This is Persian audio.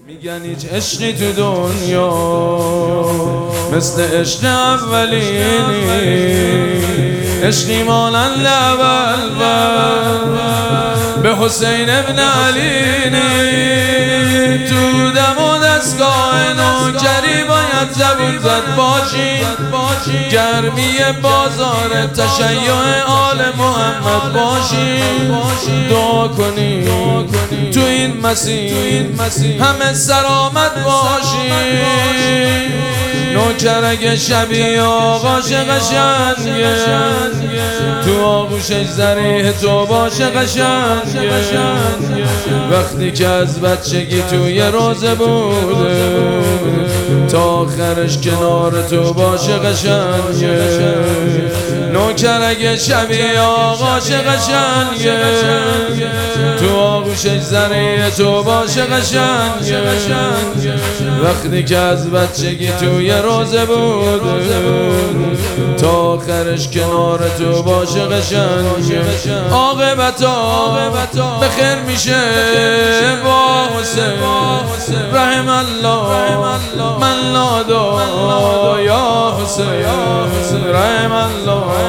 میگن هیچ عشقی تو دنیا مثل عشق اولینی، عشقی مانند اول به حسین ابن علینی. تو دم و دستگاه نوکری باید زبون زد باشی، گرمی بازار تشیع آل محمد باشی. دعا کنی تو این مسیر همه سلامت باشی. نوکر اگه شبیه آقاش قشنگه، تو آغوشش ذریح تو باشه قشنگه. وقتی که از بچگی توی روزه بوده تا آخرش کنار تو باشه قشنگه. نوکر اگه شبیه آقاش قشنگه، تو آغوشش ذریح تو باشه قشنگه. وقتی که از بچگی توی روزه بوده تا آخرش کنار تو باشه قشنگه. عاقبتا بخیر میشه با حسین، رحم الله من نادا یا حسین، رحم الله